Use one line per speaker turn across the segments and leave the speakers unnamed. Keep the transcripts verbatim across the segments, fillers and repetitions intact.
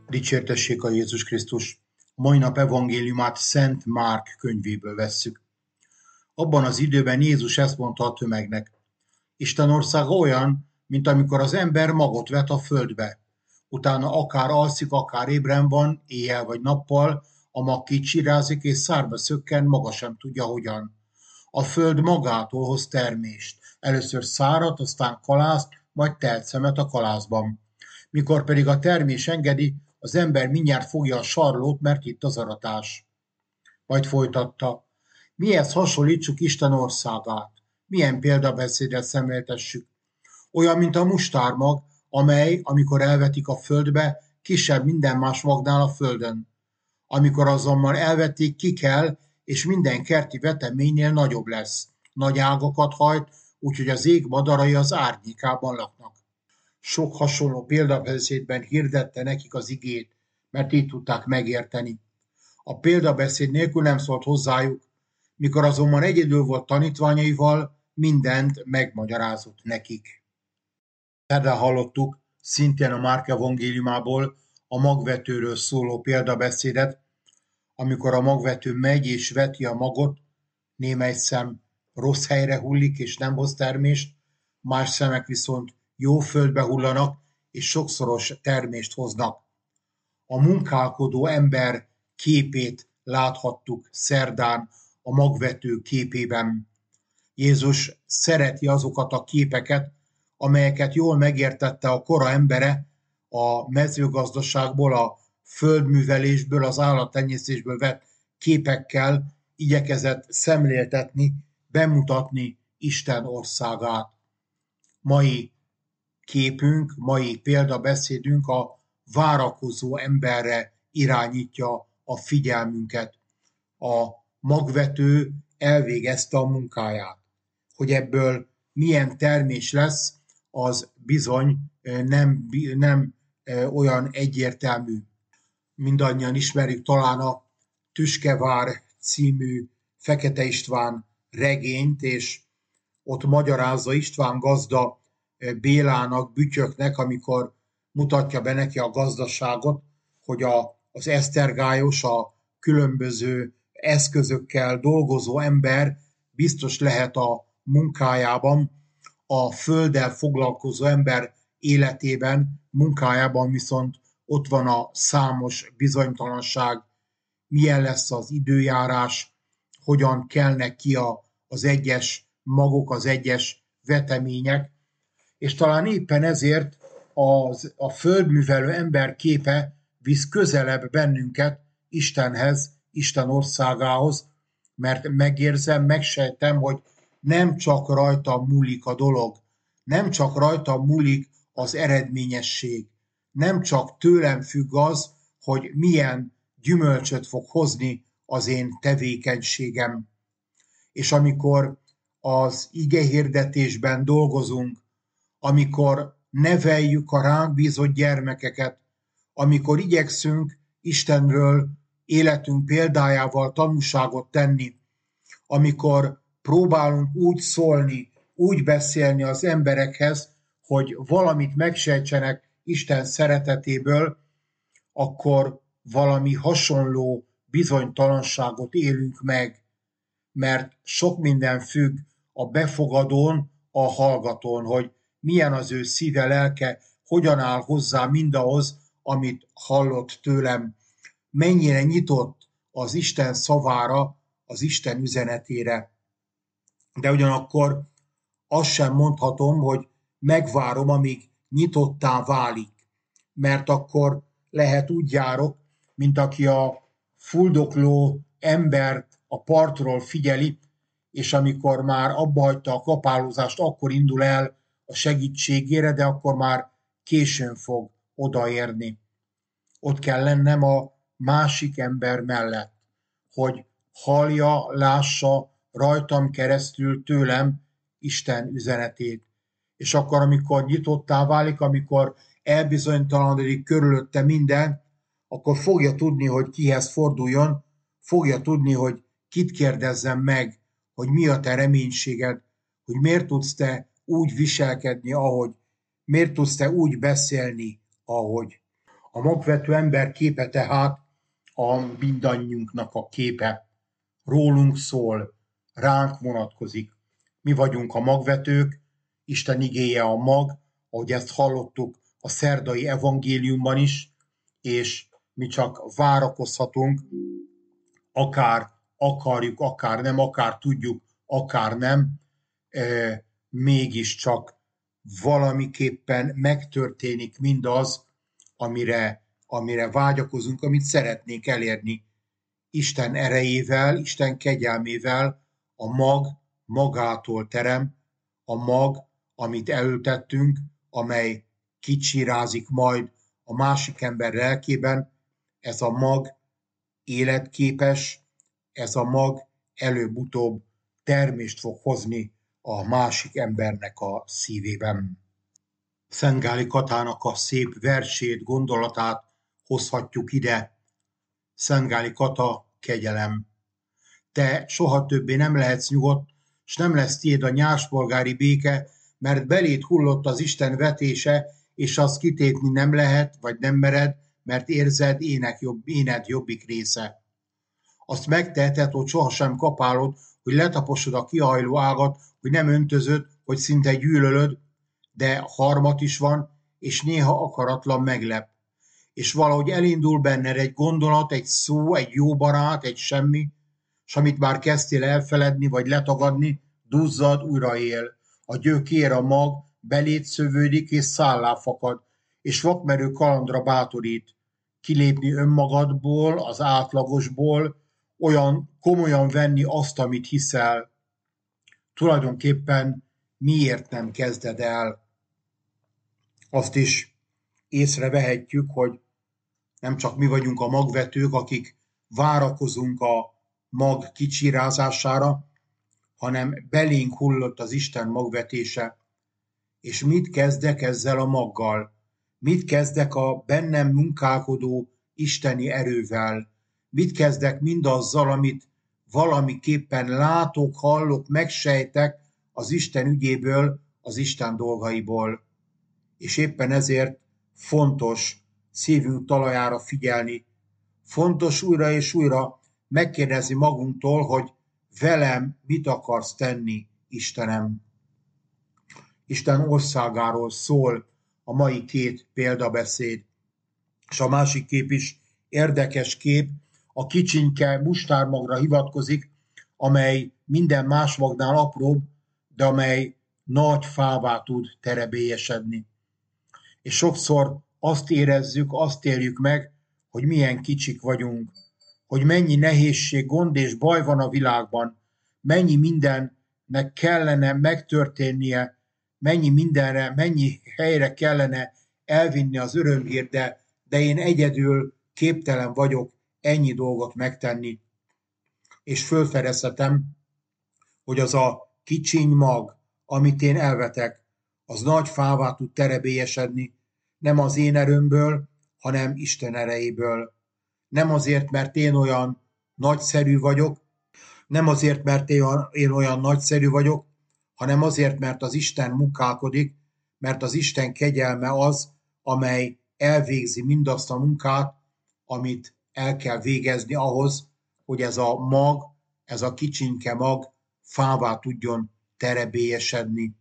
Dicsértessék a Jézus Krisztus! Mai nap evangéliumát Szent Márk könyvéből vesszük. Abban az időben Jézus ezt mondta a tömegnek: Isten országa olyan, mint amikor az ember magot vet a földbe. Utána akár alszik, akár ébren van, éjjel vagy nappal, a mag kicsirázik és szárba szökken, maga sem tudja hogyan. A föld magától hoz termést. Először szárat, aztán kalászt, majd teltszemet a kalászban. Mikor pedig a termés engedi, az ember mindjárt fogja a sarlót, mert itt az aratás. Majd folytatta: mihez hasonlítsuk Isten országát? Milyen példabeszédet szemléltessük? Olyan, mint a mustármag, amely, amikor elvetik a földbe, kisebb minden más magnál a földön. Amikor azonban elvetik, kikel, és minden kerti veteménynél nagyobb lesz. Nagy ágakat hajt, úgyhogy az ég madarai az árnyékában laknak. Sok hasonló példabeszédben hirdette nekik az igét, mert így tudták megérteni. A példabeszéd nélkül nem szólt hozzájuk, mikor azonban egyedül volt tanítványaival, mindent megmagyarázott nekik. Erre hallottuk szintén a Márk evangéliumából a magvetőről szóló példabeszédet, amikor a magvető megy és veti a magot, némely szem rossz helyre hullik és nem hoz termést, más szemek viszont jó földbe hullanak és sokszoros termést hoznak. A munkálkodó ember képét láthattuk szerdán a magvető képében. Jézus szereti azokat a képeket, amelyeket jól megértette a kora embere a mezőgazdaságból, a földművelésből, az állattenyésztésből vett képekkel igyekezett szemléltetni, bemutatni Isten országát. Mai képünk, mai példabeszédünk a várakozó emberre irányítja a figyelmünket. A magvető elvégezte a munkáját. Hogy ebből milyen termés lesz, az bizony nem, nem olyan egyértelmű. Mindannyian ismerjük talán a Tüskevár című Fekete István regényt, és ott magyarázza István gazda Bélának, Bütyöknek, amikor mutatja be neki a gazdaságot, hogy a, az esztergályos, a különböző eszközökkel dolgozó ember biztos lehet a munkájában, a földdel foglalkozó ember életében, munkájában viszont ott van a számos bizonytalanság, milyen lesz az időjárás, hogyan kelnek ki a, az egyes magok, az egyes vetemények, és talán éppen ezért az, a földművelő ember képe visz közelebb bennünket Istenhez, Isten országához, mert megérzem, megsejtem, hogy nem csak rajta múlik a dolog, nem csak rajta múlik az eredményesség, nem csak tőlem függ az, hogy milyen gyümölcsöt fog hozni az én tevékenységem. És amikor az igehirdetésben dolgozunk, amikor neveljük a ránk bízott gyermekeket, amikor igyekszünk Istenről életünk példájával tanúságot tenni, amikor próbálunk úgy szólni, úgy beszélni az emberekhez, hogy valamit megsejtsenek Isten szeretetéből, akkor valami hasonló bizonytalanságot élünk meg, mert sok minden függ a befogadón, a hallgatón, hogy milyen az ő szíve, lelke, hogyan áll hozzá mindahhoz, amit hallott tőlem, mennyire nyitott az Isten szavára, az Isten üzenetére. De ugyanakkor azt sem mondhatom, hogy megvárom, amíg nyitottá válik, mert akkor lehet úgy járok, mint aki a fuldokló embert a partról figyeli, és amikor már abbahagyta a kapálózást, akkor indul el a segítségére, de akkor már későn fog odaérni. Ott kell lennem a másik ember mellett, hogy hallja, lássa rajtam keresztül tőlem Isten üzenetét. És akkor, amikor nyitottá válik, amikor elbizonytalanodik körülötte minden, akkor fogja tudni, hogy kihez forduljon, fogja tudni, hogy kit kérdezzem meg, hogy mi a te reménységed, hogy miért tudsz te úgy viselkedni, ahogy, miért tudsz te úgy beszélni, ahogy. A magvető ember képe tehát a mindannyiunknak a képe. Rólunk szól, ránk vonatkozik. Mi vagyunk a magvetők, Isten igéje a mag, ahogy ezt hallottuk a szerdai evangéliumban is, és mi csak várakozhatunk, akár akarjuk, akár nem, akár tudjuk, akár nem, e, mégiscsak valamiképpen megtörténik mindaz, amire, amire vágyakozunk, amit szeretnénk elérni. Isten erejével, Isten kegyelmével a mag magától terem, a mag, amit elültettünk, amely kicsirázik majd a másik ember lelkében, ez a mag életképes, ez a mag előbb-utóbb termést fog hozni a másik embernek a szívében. Szent Gáli Katának a szép versét, gondolatát hozhatjuk ide. Szent Gáli Kata, kegyelem. Te soha többé nem lehetsz nyugodt, s nem lesz tiéd a nyárspolgári béke, mert beléd hullott az Isten vetése, és azt kitépni nem lehet, vagy nem mered, mert érzed ének jobb, éned jobbik része. Azt megteheted, hogy sohasem kapálod, hogy letaposod a kihajló ágat, hogy nem öntözöd, hogy szinte gyűlölöd, de harmat is van, és néha akaratlan meglep. És valahogy elindul benned egy gondolat, egy szó, egy jó barát, egy semmi, s amit már kezdtél elfeledni, vagy letagadni, duzzad, újra él. A gyök ér a mag, beléd szövődik, és szállá fakad, és vakmerő kalandra bátorít. Kilépni önmagadból, az átlagosból, olyan komolyan venni azt, amit hiszel. Tulajdonképpen miért nem kezded el? Azt is észrevehetjük, hogy nem csak mi vagyunk a magvetők, akik várakozunk a mag kicsirázására, hanem belénk hullott az Isten magvetése. És mit kezdek ezzel a maggal? Mit kezdek a bennem munkálkodó isteni erővel? Mit kezdek mindazzal, amit valamiképpen látok, hallok, megsejtek az Isten ügyéből, az Isten dolgaiból? És éppen ezért fontos szívünk talajára figyelni. Fontos újra és újra megkérdezni magunktól, hogy velem mit akarsz tenni, Istenem. Isten országáról szól a mai két példabeszéd, és a másik kép is érdekes kép, a kicsinke mustármagra hivatkozik, amely minden más magnál apróbb, de amely nagy fává tud terebélyesedni. És sokszor azt érezzük, azt éljük meg, hogy milyen kicsik vagyunk, hogy mennyi nehézség, gond és baj van a világban, mennyi mindennek kellene megtörténnie, mennyi mindenre, mennyi helyre kellene elvinni az örömhírt, de, de én egyedül képtelen vagyok ennyi dolgot megtenni. És fölfedezhetem, hogy az a kicsiny mag, amit én elvetek, az nagy fává tud terebélyesedni, nem az én erőmből, hanem Isten erejéből. Nem azért, mert én olyan nagyszerű vagyok, nem azért, mert én olyan nagyszerű vagyok, hanem azért, mert az Isten munkálkodik, mert az Isten kegyelme az, amely elvégzi mindazt a munkát, amit el kell végezni ahhoz, hogy ez a mag, ez a kicsinke mag fává tudjon terebélyesedni.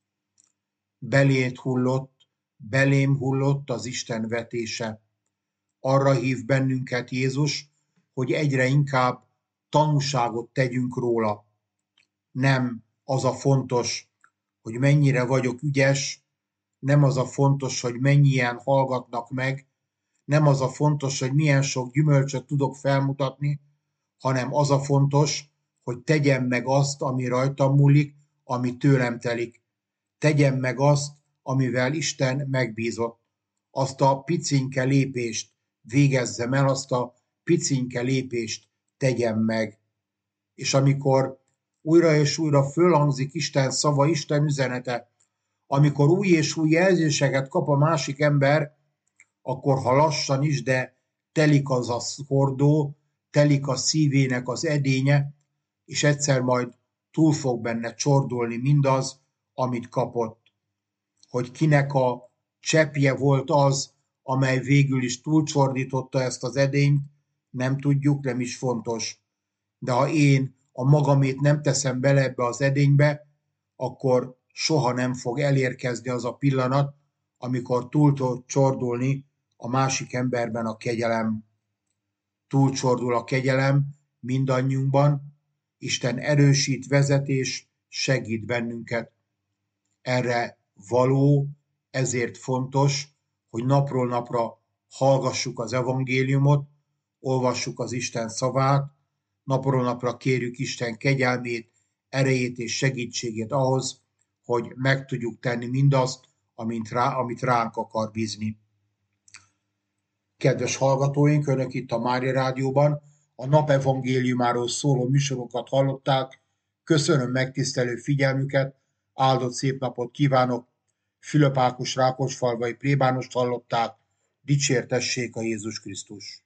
Beléd hullott, belém hullott az Isten vetése. Arra hív bennünket Jézus, hogy egyre inkább tanúságot tegyünk róla. Nem az a fontos, hogy mennyire vagyok ügyes, nem az a fontos, hogy mennyien hallgatnak meg, nem az a fontos, hogy milyen sok gyümölcsöt tudok felmutatni, hanem az a fontos, hogy tegyem meg azt, ami rajtam múlik, ami tőlem telik. Tegyem meg azt, amivel Isten megbízott. Azt a picinke lépést végezzem el, azt a picinke lépést tegyem meg. És amikor újra és újra fölhangzik Isten szava, Isten üzenete, amikor új és új jelzéseket kap a másik ember, akkor ha lassan is, de telik az a hordó, telik a szívének az edénye, és egyszer majd túl fog benne csordulni mindaz, amit kapott. Hogy kinek a cseppje volt az, amely végül is túlcsordította ezt az edényt, nem tudjuk, nem is fontos. De ha én a magamét nem teszem bele ebbe az edénybe, akkor soha nem fog elérkezni az a pillanat, amikor túl tud csordulni a másik emberben a kegyelem. Túlcsordul a kegyelem mindannyiunkban, Isten erősít, vezet és segít bennünket. Erre való, ezért fontos, hogy napról napra hallgassuk az evangéliumot, olvassuk az Isten szavát, napról napra kérjük Isten kegyelmét, erejét és segítségét ahhoz, hogy meg tudjuk tenni mindazt, amit, rá, amit ránk akar bízni. Kedves hallgatóink, Önök itt a Mária Rádióban a nap evangéliumáról szóló műsorokat hallották. Köszönöm megtisztelő figyelmüket, áldott szép napot kívánok. Fülöp Ákos Rákosfalvai plébánost hallották. Dicsértessék a Jézus Krisztus!